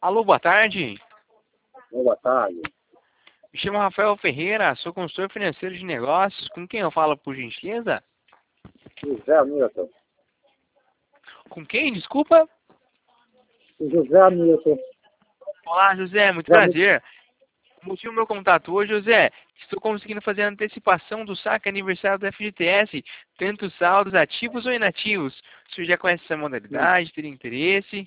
Alô, boa tarde. Boa tarde. Me chamo Rafael Ferreira, sou consultor financeiro de negócios. Com quem eu falo, por gentileza? José Hamilton. Com quem? Desculpa. José Hamilton. Olá, José, muito prazer. O motivo do meu contato hoje, José, estou conseguindo fazer a antecipação do saque aniversário do FGTS, tanto saldos ativos ou inativos. O senhor já conhece essa modalidade, teria interesse?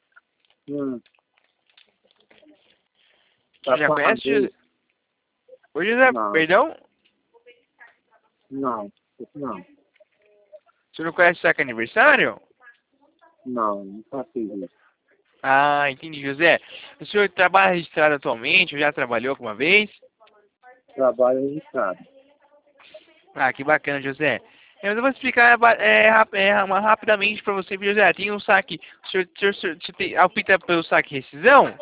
O senhor já conhece, José? Oi, José, Não. perdão? Não, não. O senhor não conhece o saque aniversário? Não faço isso. Ah, entendi, José. O senhor trabalha registrado atualmente, ou já trabalhou alguma vez? Trabalho registrado. Ah, que bacana, José. Eu vou explicar rapidamente para você, José. Tem um saque. O senhor opta pelo saque rescisão?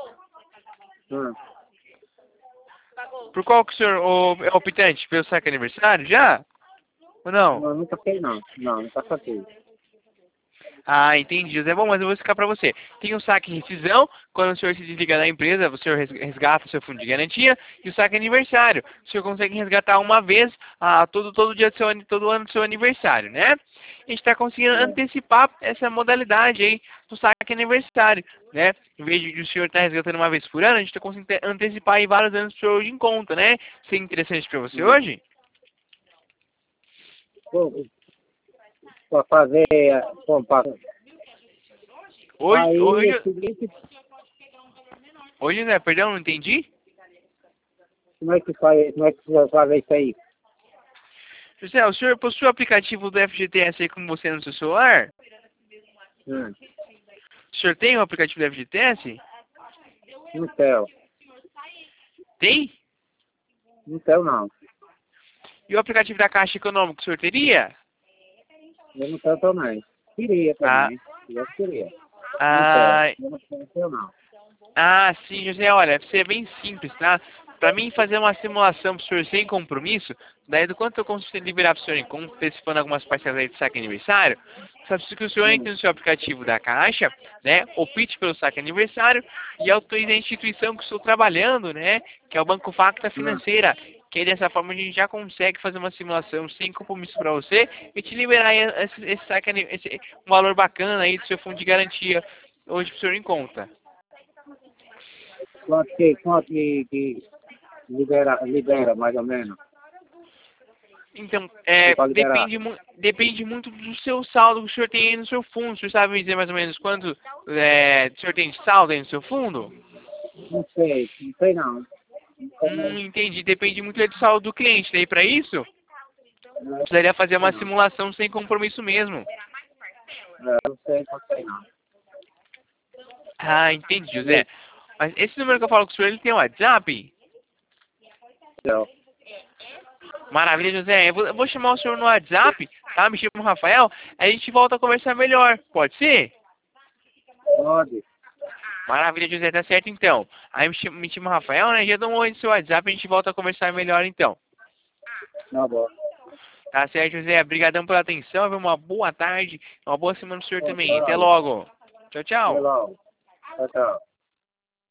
Por qual que o senhor é optante? Pelo saque aniversário já? Ou não? Não, nunca fiz não. Não, nunca fiz. Ah, entendi, José. Bom, mas eu vou explicar para você. Tem o saque rescisão, quando o senhor se desliga da empresa, o senhor resgata o seu fundo de garantia, e o saque aniversário. O senhor consegue resgatar uma vez todo dia todo ano do seu aniversário, né? A gente está conseguindo antecipar essa modalidade aí do saque aniversário, né? Em vez de o senhor estar resgatando uma vez por ano, a gente está conseguindo antecipar aí vários anos para o senhor de em conta, né? Seria interessante para você hoje? Para fazer, Hoje, aí hoje, é o seguinte, hoje, né? Perdão, não entendi? como é que vai fazer isso aí? José, o senhor possui o aplicativo do FGTS aí com você no seu celular? O senhor tem o aplicativo do FGTS? Não tenho. Tem? Não tenho não. E o aplicativo da Caixa Econômica o senhor teria? Eu não tenho também. Queria Ah, também. Eu queria. ah, Não tenho não. ah, sim, José, olha, isso é bem simples, tá? Para mim fazer uma simulação pro senhor sem compromisso, daí do quanto eu consigo liberar pro senhor em conta, antecipando algumas parcelas aí de saque aniversário, só preciso que o senhor entre no seu aplicativo da Caixa, né, opte pelo saque aniversário e autorize a instituição que estou trabalhando, né, que é o Banco Facta Financeira, que aí dessa forma a gente já consegue fazer uma simulação sem compromisso para você e te liberar aí esse saque, um valor bacana aí do seu fundo de garantia hoje pro senhor em conta. Quanto que libera mais ou menos? Então, Para liberar? depende muito do seu saldo que o senhor tem aí no seu fundo. O senhor sabe me dizer mais ou menos quanto o senhor tem de saldo aí no seu fundo? Não sei não. Entendi. Depende muito do saldo do cliente. Daí, para isso, precisaria fazer uma simulação sem compromisso mesmo. Não sei não. Ah, entendi, José. Mas esse número que eu falo com o senhor, ele tem WhatsApp? Não. Maravilha, José. Eu vou chamar o senhor no WhatsApp, tá? Me chamo Rafael. Aí a gente volta a conversar melhor. Pode ser? Pode. Maravilha, José, tá certo então. Aí me chama Rafael, né? Já dá um oi no seu WhatsApp e a gente volta a conversar melhor então. Tá bom. Tá certo, José. Obrigadão pela atenção. Uma boa tarde, uma boa semana pro senhor também. Até Tchau. logo. Tchau, Até tchau. logo. Tchau.